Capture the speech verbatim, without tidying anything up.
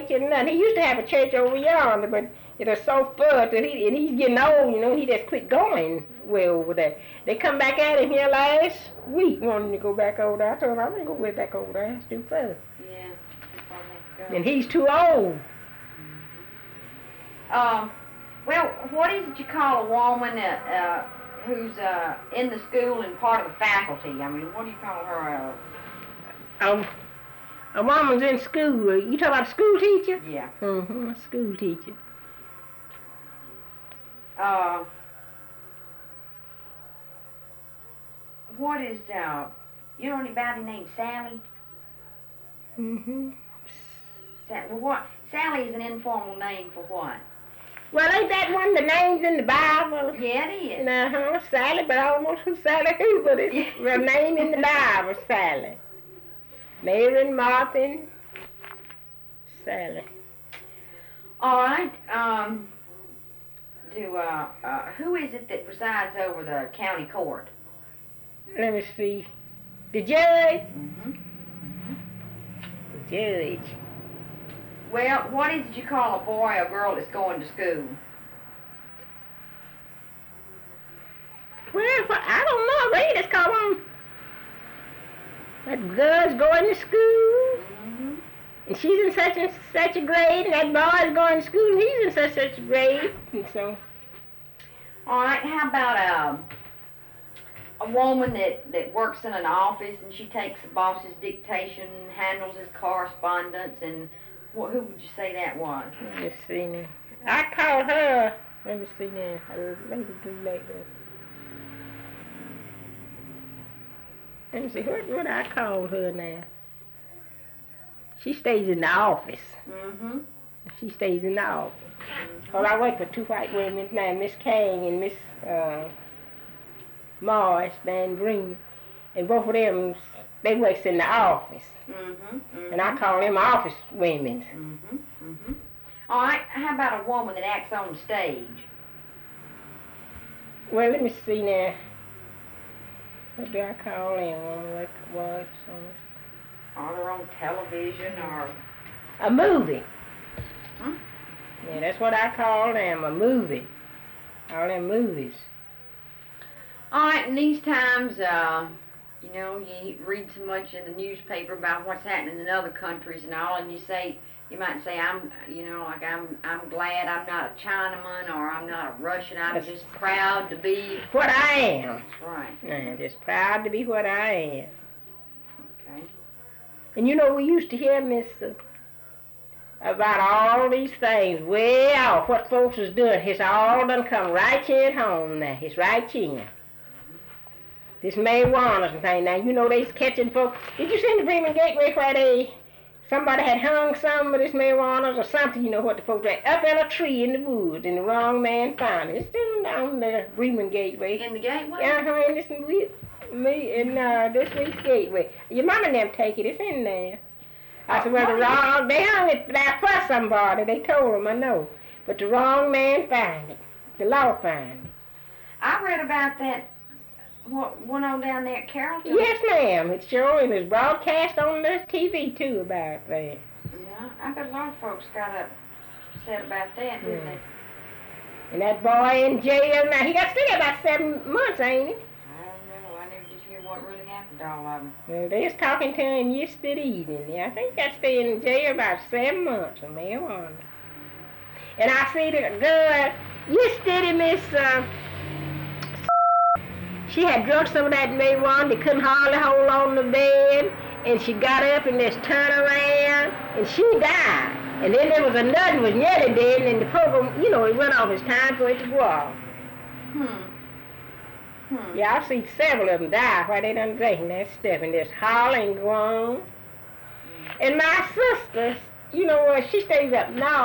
church and nothing. He used to have a church over yonder, but it was so full that he, and he's getting old, you know, he just quit going way over there. They come back at him here last week wanting to go back over there. I told him I'm going to go way back over there. It's too far. Yeah, too far to go. And he's too old. Um, well, what is it you call a woman that, uh, who's uh, in the school and part of the faculty? I mean, what do you call her? Uh... Um, a woman's in school. You talking about a school teacher? Yeah. Mm-hmm, a school teacher. Uh, what is, uh, you know anybody named Sally? Mm-hmm. Sa- well, what? Sally is an informal name for what? Well, ain't that one of the names in the Bible? Yeah, it is. Uh-huh, Sally, but I almost who Sally who, but it's the name in the Bible, Sally. Mary and Martha, Sally. All right. Um, do uh, uh, who is it that presides over the county court? Let me see. The judge? Mm-hmm. The judge. Well, what is it you call a boy or girl that's going to school? Well, I don't know. They just call them. That girl's going to school, Mm-hmm. and she's in such and such a grade, and that boy's going to school, and he's in such such a grade, and so. All right. How about a a woman that that works in an office and she takes the boss's dictation, handles his correspondence, and what? Who would you say that was? Let me see now. I called her. Let me see now. Let me do like that. Let me see. What what I called her now? She stays in the office. Mm-hmm. She stays in the office. Well, I work for two white women now, Miss Kang and Miss uh, Morris Van Green, and both of them they works in the office. Mm-hmm. Mm-hmm. And I call them office women. Mm-hmm. Mm-hmm. All right. How about a woman that acts on the stage? Well, let me see now. What do I call them? What was Or they're on television or... a movie? Huh? Yeah, that's what I call them, a movie. All them movies. All right, in these times, uh, you know, you read so much in the newspaper about what's happening in other countries and all, and you say, you might say, I'm, you know, like I'm, I'm glad I'm not a Chinaman or I'm not a Russian. I'm That's just proud to be. What I am. That's right. Yeah, just proud to be what I am. Okay. And you know, we used to hear, Miss, uh, about all these things way off, what folks is doing. It's all done come right here at home now. It's right here. This marijuana and thing. Now, you know they's catching folks. Did you see the Bremen Gateway where they, somebody had hung some of this marijuana or something, you know what the folks had, up in a tree in the woods, and the wrong man found it. It's still down the Bremen Gateway. In the gateway? Uh-huh, in this week, me, in uh, this week's Gateway. Your mama and them take it, it's in there. I said, well, the wrong, they hung it there for somebody, they told them, I know. But the wrong man found it. The law found it. I read about that, what went on down there at Carrollton? Yes, ma'am, it's sure, and it's broadcast on the T V, too, about that. Yeah, I bet a lot of folks got upset about that, didn't Yeah. they? And that boy in jail now, he got still about seven months, ain't he? I don't know. I never did hear what really happened to all of them. Well, they was talking to him yesterday evening. Yeah, I think he got staying in jail about seven months on marijuana. And I see the girl yesterday, Miss, uh, she had drunk some of that marijuana. They couldn't hardly hold on the bed. And she got up and just turned around, and she died. And then there was another was nearly dead, and the program, you know, it went off. It's time for it to go off. Hmm. Hmm. Yeah, I've seen several of them die while they done drinking that stuff, and just hollering, go on. And my sister, you know, uh, she stays up now.